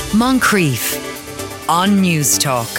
Moncrief on News Talk.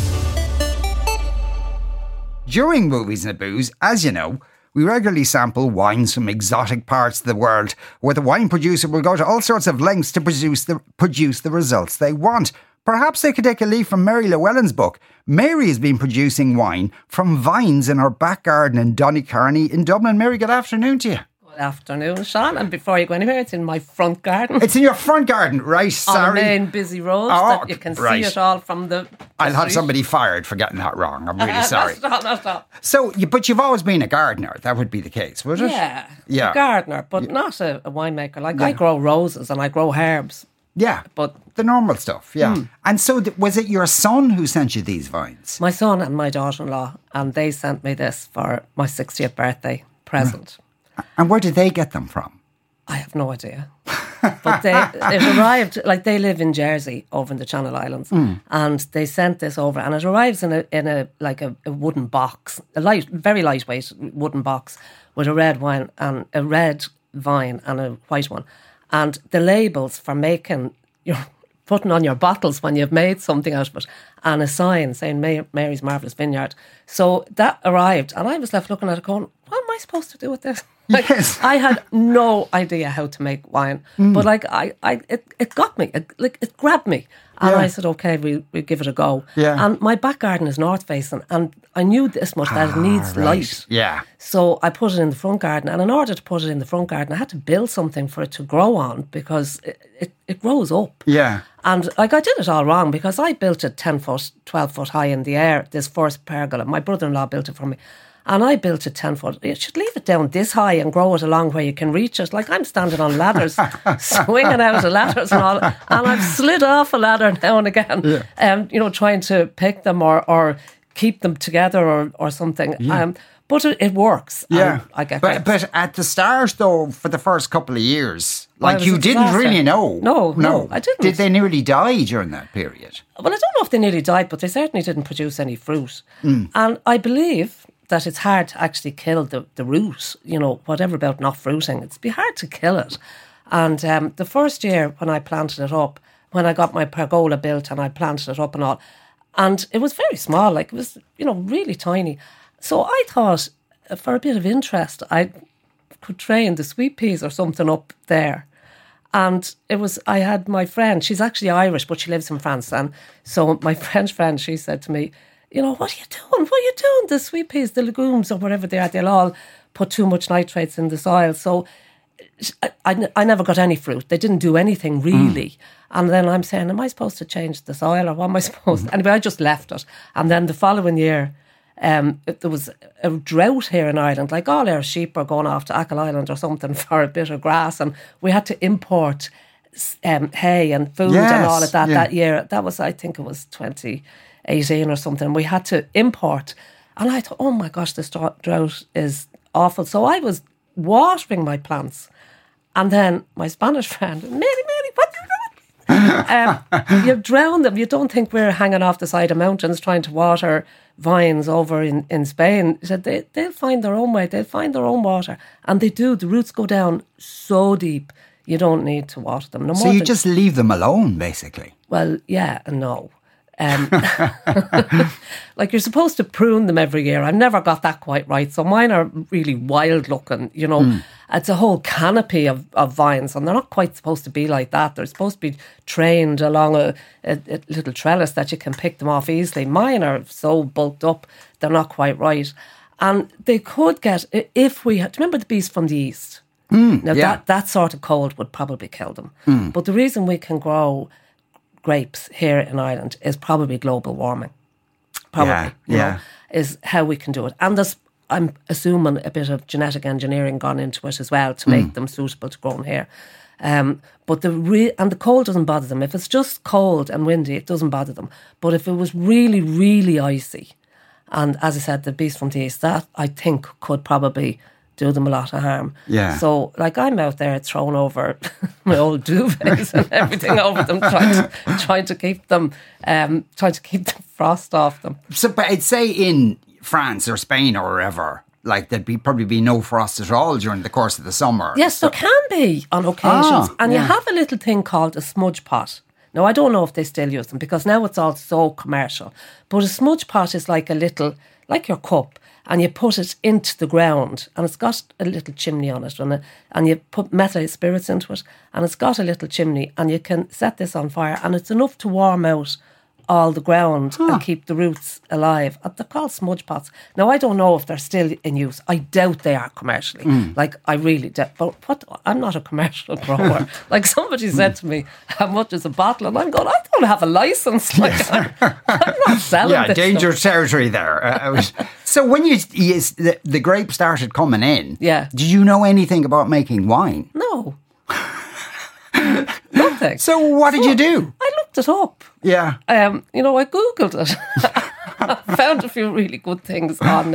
During Movies and Booze, as you know, we regularly sample wines from exotic parts of the world, where the wine producer will go to all sorts of lengths to produce the results they want. Perhaps they could take a leaf from Mary Llewellyn's book. Mary has been producing wine from vines in her back garden in Donnycarney in Dublin. Mary, good afternoon to you. Good afternoon, Sean. And before you go anywhere, it's in my front garden. It's in your front garden, right? Sorry. On a main busy road that you can see it all from the I'll have street. somebody fired for getting that wrong. I'm really sorry. Not. So, but you've always been a gardener. That would be the case, would it? Yeah. A gardener, but not a winemaker. Like, I grow roses and I grow herbs. Yeah, but the normal stuff, yeah. And so was it your son who sent you these vines? My son and my daughter-in-law, and they sent me this for my 60th birthday present. And where did they get them from? I have no idea. But it arrived, like they live in Jersey over in the Channel Islands, and they sent this over, and it arrives in a wooden box, very lightweight wooden box with a red wine and a red vine and a white one. And the labels for putting on your bottles when you've made something out of it, and a sign saying Mary's Marvellous Vineyard. So that arrived, and I was left looking at it going, what am I supposed to do with this? Yes. I had no idea how to make wine, but it got me, it grabbed me. And I said, okay, we'll give it a go. Yeah. And my back garden is north facing, and I knew this much, that it needs light. Yeah. So I put it in the front garden, and in order to put it in the front garden, I had to build something for it to grow on, because it grows up. Yeah. And I did it all wrong, because I built it 10 foot, 12 foot high in the air, this first pergola. My brother-in-law built it for me. And I built it 10 foot. You should leave it down this high and grow it along where you can reach it. Like, I'm standing on ladders, swinging out of ladders and all. And I've slid off a ladder now and again, trying to pick them or keep them together or something. Yeah. But it works. Yeah. I get but at the start, though, for the first couple of years, Well, you didn't disaster. really know. No, I didn't. Did they nearly die during that period? Well, I don't know if they nearly died, but they certainly didn't produce any fruit. And I believe that it's hard to actually kill the root, whatever about not fruiting. It'd be hard to kill it. And the first year when I planted it up, when I got my pergola built and I planted it up and all, and it was very small, like it was, really tiny. So I thought, for a bit of interest, I could train the sweet peas or something up there. And I had my friend, she's actually Irish, but she lives in France. And so my French friend, she said to me, what are you doing? What are you doing? The sweet peas, the legumes or whatever they are, they'll all put too much nitrates in the soil. So I never got any fruit. They didn't do anything really. And then I'm saying, am I supposed to change the soil or what am I supposed to? Anyway, I just left it. And then the following year, there was a drought here in Ireland. Like, all our sheep are going off to Achill Island or something for a bit of grass, and we had to import hay and food and all of that that year. That was, I think it was 2018 or something. We had to import, and I thought, oh my gosh, this drought is awful. So I was watering my plants, and then my Spanish friend, Mary, what are you doing? You drown them. You don't think we're hanging off the side of mountains trying to water vines over in Spain. He said they'll find their own way. They'll find their own water, and they do. The roots go down so deep, you don't need to water them. So you just leave them alone, basically. Well, yeah and no. Like, you're supposed to prune them every year. I've never got that quite right. So mine are really wild looking, It's a whole canopy of vines, and they're not quite supposed to be like that. They're supposed to be trained along a little trellis that you can pick them off easily. Mine are so bulked up, they're not quite right. And they could get, if we had, do you remember the beast from the east? That sort of cold would probably kill them. But the reason we can grow grapes here in Ireland is probably global warming. Is how we can do it. And there's, I'm assuming, a bit of genetic engineering gone into it as well to make them suitable to grow here. But the cold doesn't bother them. If it's just cold and windy, it doesn't bother them. But if it was really, really icy, and as I said, the beast from the east, that I think could probably do them a lot of harm. Yeah. So, like, I'm out there throwing over my old duvets and everything over them, trying to keep them, trying to keep the frost off them. So, but I'd say in France or Spain or wherever, like, there'd probably be no frost at all during the course of the summer. Yes, there can be on occasions. And you have a little thing called a smudge pot. Now, I don't know if they still use them because now it's all so commercial. But a smudge pot is like like your cup, and you put it into the ground, and it's got a little chimney on it, and you put methylated spirits into it, and it's got a little chimney, and you can set this on fire, and it's enough to warm out all the ground and keep the roots alive. They're called smudge pots. Now, I don't know if they're still in use. I doubt they are commercially. Like, I really doubt. But I'm not a commercial grower. Like, somebody said to me, how much is a bottle? And I'm going, I don't have a licence. Like, I'm not selling this dangerous territory there. So when the grape started coming in, did you know anything about making wine? No. Nothing. So what did you do? I looked it up. Yeah. I Googled it. I found a few really good things on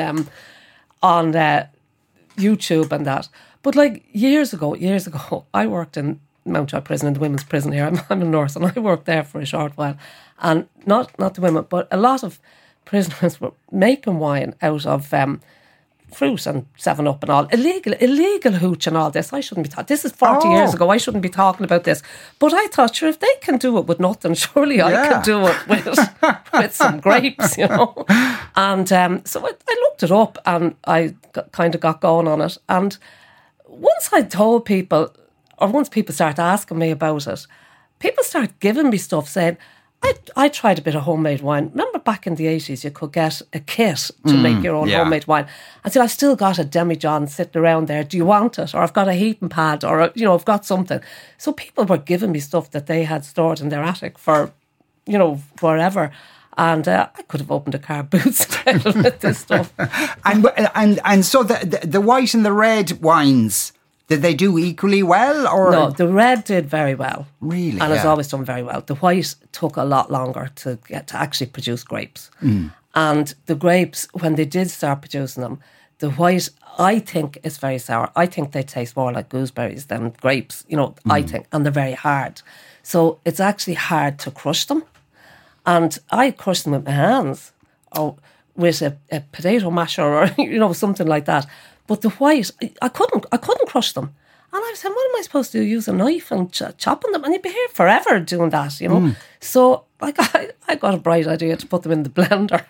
YouTube and that. But like years ago, I worked in Mountjoy Prison, in the women's prison here. I'm a nurse, and I worked there for a short while. And not the women, but a lot of prisoners were making wine out of fruit and 7-Up and all. Illegal hooch and all this. I shouldn't be talking. This is 40 years ago. I shouldn't be talking about this. But I thought, sure, if they can do it with nothing, surely I can do it with some grapes, you know. And so I looked it up, and I kind of got going on it. And once I told people, or once people started asking me about it, people started giving me stuff saying, I tried a bit of homemade wine. Remember back in the 80s, you could get a kit to make your own homemade wine. I said, I've still got a demijohn sitting around there. Do you want it? Or I've got a heating pad, or, I've got something. So people were giving me stuff that they had stored in their attic for, forever. And I could have opened a car boot style with this stuff. And so the white and the red wines, did they do equally well? Or no, the red did very well. Really? And has always done very well. The white took a lot longer to actually produce grapes. And the grapes, when they did start producing them, the white, I think, is very sour. I think they taste more like gooseberries than grapes, I think. And they're very hard. So it's actually hard to crush them. And I crush them with my hands, or with a potato masher, or something like that. But the white, I couldn't crush them. And I was saying, what am I supposed to do? Use a knife and chopping them? And you'd be here forever doing that, So I got a bright idea to put them in the blender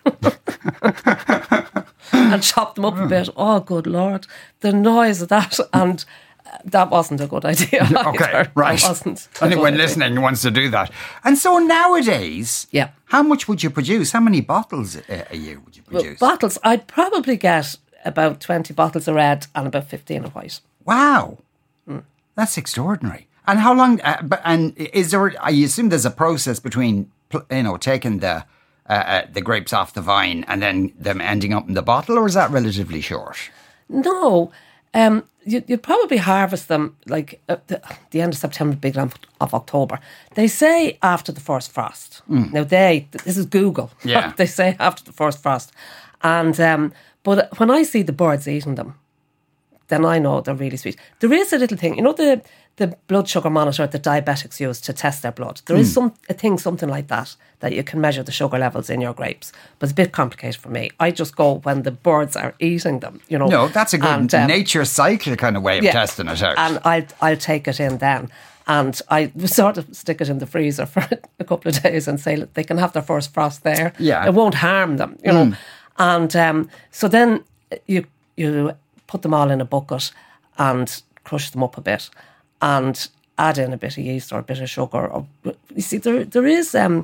and chop them up a bit. Oh, good Lord. The noise of that. And that wasn't a good idea. Okay, either. right. That wasn't anyone listening wants to do that. And so nowadays, how much would you produce? How many bottles a year would you produce? Well, bottles, I'd probably get about 20 bottles of red and about 15 of white. Wow. That's extraordinary. And how long, and is there, I assume there's a process between, taking the grapes off the vine and then them ending up in the bottle, or is that relatively short? No. You'd probably harvest them like at the end of September, beginning of October. They say after the first frost. Now this is Google. Yeah. They say after the first frost. And, but when I see the birds eating them, then I know they're really sweet. There is a little thing, the blood sugar monitor that diabetics use to test their blood. There is something like that you can measure the sugar levels in your grapes. But it's a bit complicated for me. I just go when the birds are eating them, No, that's a good nature cycle kind of way of testing it out. And I'll take it in then. And I sort of stick it in the freezer for a couple of days and say, look, they can have their first frost there. Yeah. It won't harm them, know. And so then you put them all in a bucket and crush them up a bit and add in a bit of yeast or a bit of sugar. Or, you see, there is a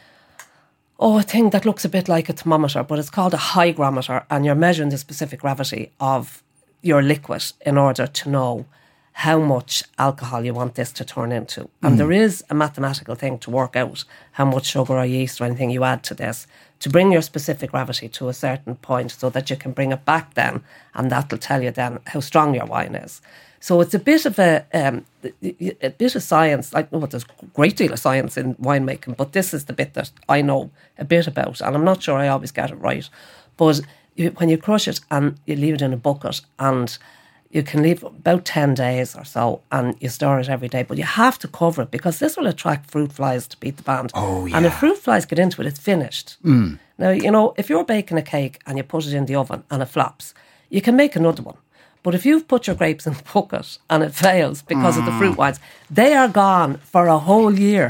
thing that looks a bit like a thermometer, but it's called a hygrometer, and you're measuring the specific gravity of your liquid in order to know how much alcohol you want this to turn into. And there is a mathematical thing to work out how much sugar or yeast or anything you add to this to bring your specific gravity to a certain point so that you can bring it back then, and that'll tell you then how strong your wine is. So it's a bit of a bit of science. There's a great deal of science in winemaking, but this is the bit that I know a bit about, and I'm not sure I always get it right. But when you crush it and you leave it in a bucket, and you can leave about 10 days or so, and you store it every day. But you have to cover it because this will attract fruit flies to beat the band. Oh, yeah. And if fruit flies get into it, it's finished. Now, if you're baking a cake and you put it in the oven and it flops, you can make another one. But if you've put your grapes in the bucket and it fails because of the fruit wines, they are gone for a whole year.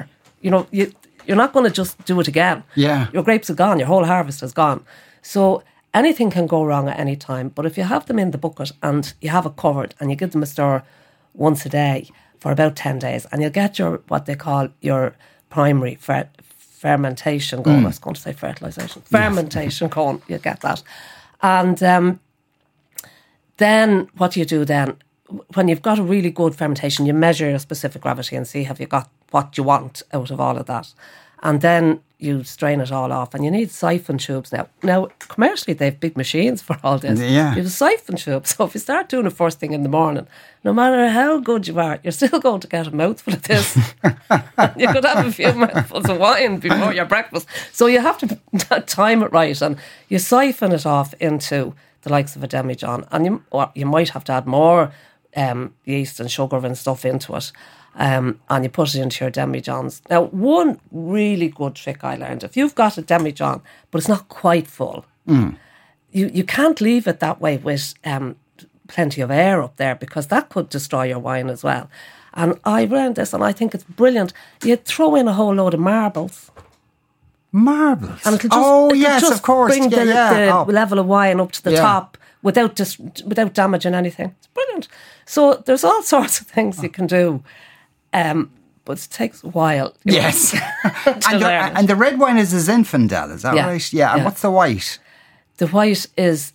you're not going to just do it again. Yeah. Your grapes are gone. Your whole harvest is gone. So anything can go wrong at any time. But if you have them in the bucket and you have it covered and you give them a stir once a day for about 10 days, and you'll get what they call your primary fermentation going. I was going to say fertilisation. Fermentation going. You'll get that. And then what do you do then? When you've got a really good fermentation, you measure your specific gravity and see have you got what you want out of all of that. And then you strain it all off. And you need siphon tubes now. Now, commercially, they have big machines for all this. Yeah. You have a siphon tube. So if you start doing it first thing in the morning, no matter how good you are, you're still going to get a mouthful of this. You could have a few mouthfuls of wine before your breakfast. So you have to time it right. And you siphon it off into the likes of a demijohn. And you might have to add more yeast and sugar and stuff into it. And you put it into your demijohns. Now, one really good trick I learned, if you've got a demijohn, but it's not quite full, you can't leave it that way with plenty of air up there, because that could destroy your wine as well. And I learned this, and I think it's brilliant. You throw in a whole load of marbles. Marbles? And it'll just, of course. Bring the level of wine up to the top without damaging anything. It's brilliant. So there's all sorts of things you can do. But it takes a while. Yes. and the red wine is a Zinfandel, is that right? Yeah. And what's the white? The white is,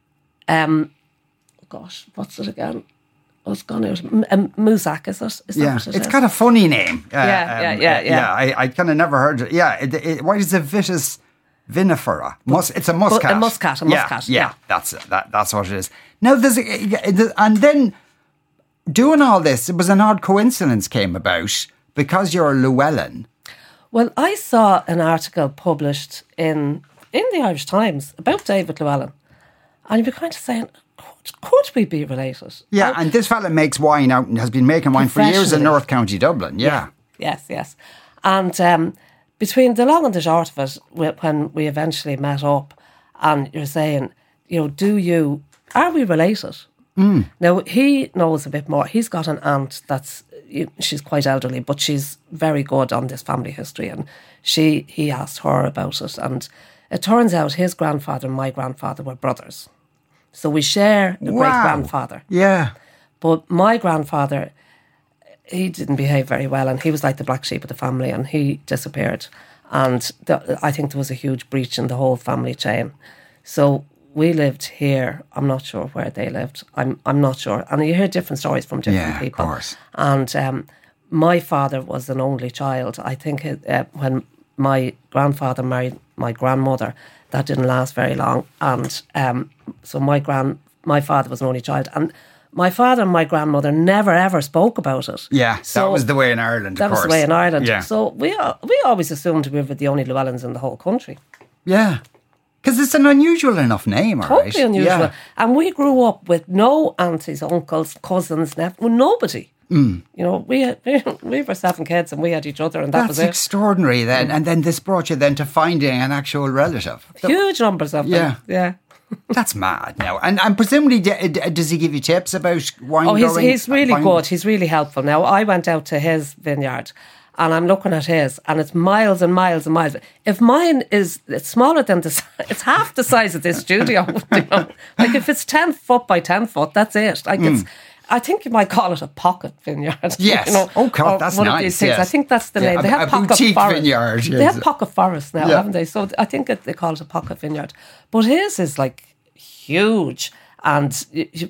what's it again? Oh, it's gone out. Muzak, is it? Is that what it it's is? got a funny name. Yeah. I kind of never heard it. Yeah. What is the Vitis vinifera? It's a muscat. A muscat. Yeah. That's it. That's what it is. Now, and then doing all this, it was an odd coincidence came about because you're a Llewellyn. Well, I saw an article published in the Irish Times about David Llewellyn, and you'd be kind of saying, could we be related? Yeah, and this fella makes wine out and has been making wine for years in North County Dublin. Yeah. Yes. And between the long and the short of it, when we eventually met up, and you're saying, are we related? Now, he knows a bit more. He's got an aunt she's quite elderly, but she's very good on this family history, and he asked her about it, and it turns out his grandfather and my grandfather were brothers. So we share a great-grandfather. Yeah. But my grandfather, he didn't behave very well, and he was like the black sheep of the family, and he disappeared. And I think there was a huge breach in the whole family chain. So we lived here. I'm not sure where they lived. I'm not sure. And you hear different stories from different people. Of course. And my father was an only child. I think when my grandfather married my grandmother, that didn't last very long. And so my father was an only child. And my father and my grandmother never ever spoke about it. Yeah, so that was the way in Ireland, That was the way in Ireland. Yeah. So we always assumed we were the only Llewellyns in the whole country. Yeah. Because it's an unusual enough name, all right? Totally unusual. Yeah. And we grew up with no aunties, uncles, cousins, nephews, nobody. We were 7 kids and we had each other, and that was it. That's extraordinary then. And then this brought you then to finding an actual relative. Huge numbers of them. Yeah. That's mad now. And presumably, does he give you tips about wine growing? Oh, he's really good. He's really helpful. Now, I went out to his vineyard and I'm looking at his, and it's miles and miles and miles. If mine it's smaller than it's half the size of this studio. Like if it's 10 foot by 10 foot, that's it. Like I think you might call it a pocket vineyard. Yes. Oh God, that's one nice. Of these things. Yes. I think that's the name. They have a pocket boutique forest. vineyard. Yes. They have pocket forest now, haven't they? So I think they call it a pocket vineyard. But his is like huge, and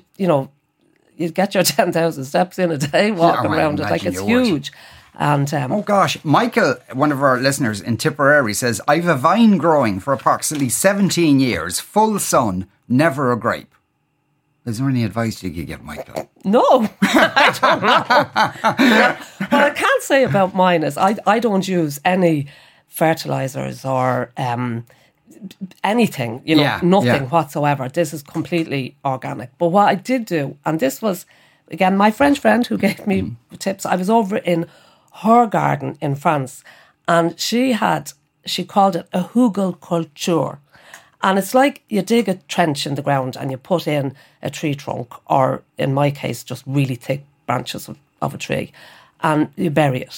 you'd get your 10,000 steps in a day walking around it. Like it's huge. And oh gosh, Michael, one of our listeners in Tipperary, says, I've a vine growing for approximately 17 years, full sun, never a grape. Is there any advice you could give Michael? No, I don't know. What I can say about mine is I don't use any fertilisers or anything, nothing whatsoever. This is completely organic. But what I did do, and this was, again, my French friend who gave me tips, I was over in her garden in France, and she called it a hugel culture. And it's like you dig a trench in the ground and you put in a tree trunk, or in my case, just really thick branches of a tree, and you bury it.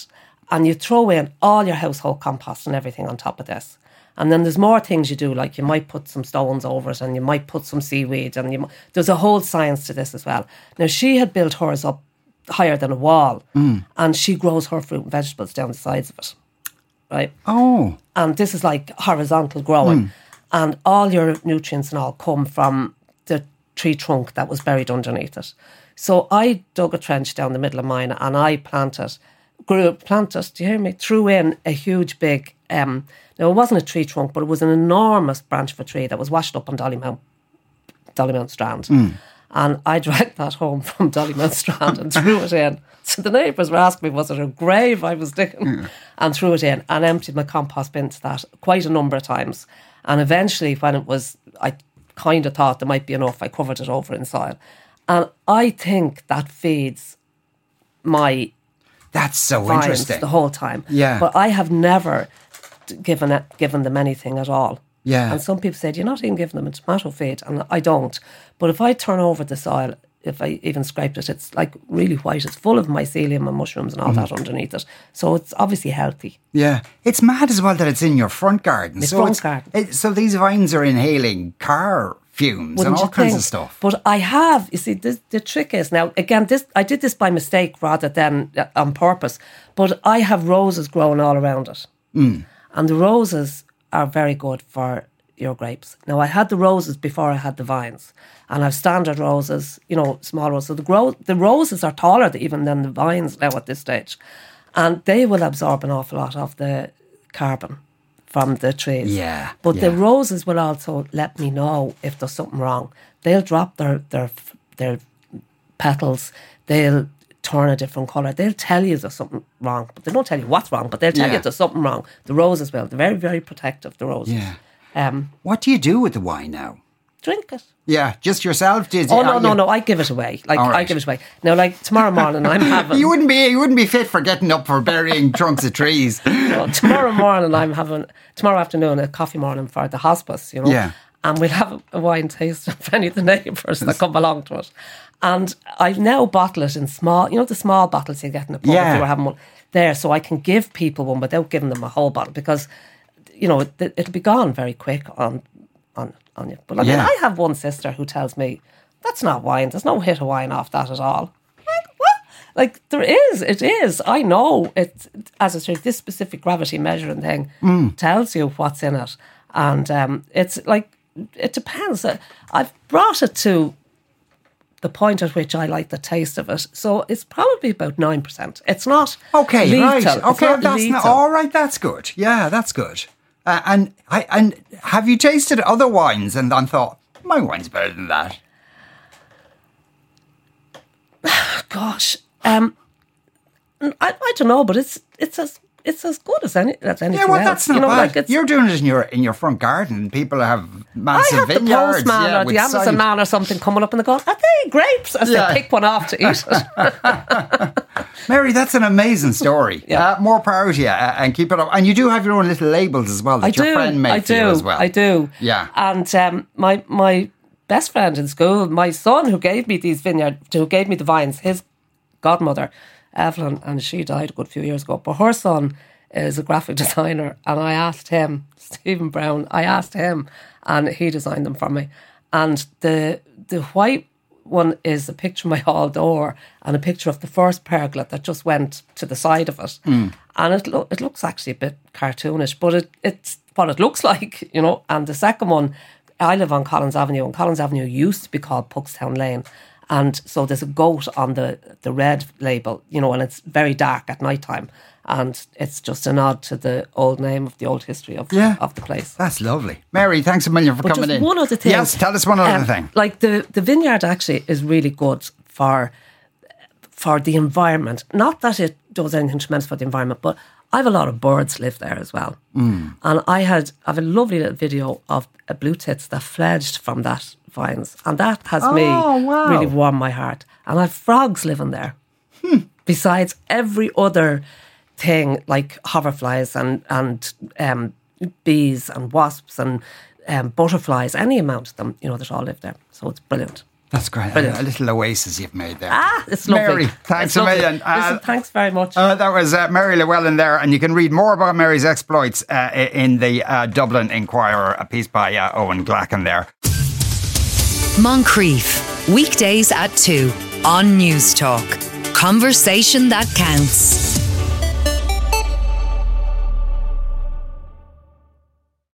and you throw in all your household compost and everything on top of this. And then there's more things you do, like you might put some stones over it and you might put some seaweed, and there's a whole science to this as well. Now, she had built hers up higher than a wall, and she grows her fruit and vegetables down the sides of it, right? Oh. And this is like horizontal growing, and all your nutrients and all come from the tree trunk that was buried underneath it. So I dug a trench down the middle of mine, and I planted, do you hear me? Threw in a huge big, now it wasn't a tree trunk, but it was an enormous branch of a tree that was washed up on Dollymount Strand. And I dragged that home from Dollymount Strand and threw it in. So the neighbours were asking me, was it a grave I was digging? And threw it in and emptied my compost bin to that quite a number of times. And eventually, when it was, I kind of thought there might be enough, I covered it over in soil. And I think that feeds my That's so vines interesting. the whole time. Yeah. But I have never given them anything at all. Yeah. And some people said, you're not even giving them a tomato feed. And I don't. But if I turn over the soil, if I even scraped it, it's like really white. It's full of mycelium and mushrooms and all that underneath it. So it's obviously healthy. Yeah. It's mad as well that it's in your front garden. Garden. So these vines are inhaling car fumes and all kinds of stuff. But I have, you see, the trick is now, again, I did this by mistake rather than on purpose, but I have roses growing all around it. And the roses are very good for your grapes. Now, I had the roses before I had the vines, and I've standard roses, small roses. So the roses are taller even than the vines now at this stage, and they will absorb an awful lot of the carbon from the trees. Yeah. But the roses will also let me know if there's something wrong. They'll drop their petals. They'll turn a different colour. They'll tell you there's something wrong, but they don't tell you what's wrong, but they'll tell you there's something wrong. The roses will. They're very, very protective, the roses. Yeah. What do you do with the wine now? Drink it. Yeah, just yourself? No, I give it away. I give it away. Now, tomorrow morning I'm having... You wouldn't be fit for getting up for burying trunks of trees. No, tomorrow morning I'm having... Tomorrow afternoon a coffee morning for the hospice, Yeah. And we'll have a wine taste of any of the neighbours that come along to it. And I now bottle it in small... the small bottles you get in a pub if you were having one there, so I can give people one without giving them a whole bottle, because, it'll be gone very quick on you. But I have one sister who tells me, that's not wine. There's no hit of wine off that at all. What? There is. It is. I know. It's, as I say, this specific gravity measuring thing tells you what's in it. And it's it depends. I've brought it to the point at which I like the taste of it. So it's probably about 9%. It's not okay, lethal. Right. Okay, it's not lethal. All right, that's good. Yeah, that's good. And have you tasted other wines and thought, my wine's better than that? Gosh, I don't know, but it's as good as anything Yeah, well, else. that's not bad. You're doing it in your front garden. People have massive vineyards. I have the postman or the Amazon man or something coming up and they go, are they grapes? As they pick one off to eat it. Mary, that's an amazing story. More power to you, and keep it up. And you do have your own little labels as well that your friend made for you as well. I do. Yeah. And my best friend in school, my son who gave me these who gave me the vines, his godmother, Evelyn, and she died a good few years ago, but her son is a graphic designer, and I asked him, Stephen Brown, and he designed them for me. And the white one is a picture of my hall door and a picture of the first pergola that just went to the side of it. And it looks actually a bit cartoonish, but it's what it looks like, And the second one, I live on Collins Avenue, and Collins Avenue used to be called Puckstown Lane. And so there's a goat on the red label, and it's very dark at night time. And it's just a nod to the old name of the old history of the place. That's lovely. Mary, thanks a million for coming just in. One other thing. Yes, tell us one other thing. The vineyard actually is really good for the environment. Not that it does anything tremendous for the environment, but I have a lot of birds live there as well. And I have a lovely little video of blue tits that fledged from that vines, and that has really warmed my heart. And I have frogs living there, besides every other thing like hoverflies and bees and wasps and butterflies, any amount of them, that all live there. So it's brilliant. That's great. Brilliant. A little oasis you've made there. It's lovely. Mary, thanks It's a lovely. million. Listen, thanks very much. That was Mary Llewellyn there, and you can read more about Mary's exploits in the Dublin Inquirer, a piece by Owen Glacken there. Moncrief, weekdays at 2 on News Talk. Conversation that counts.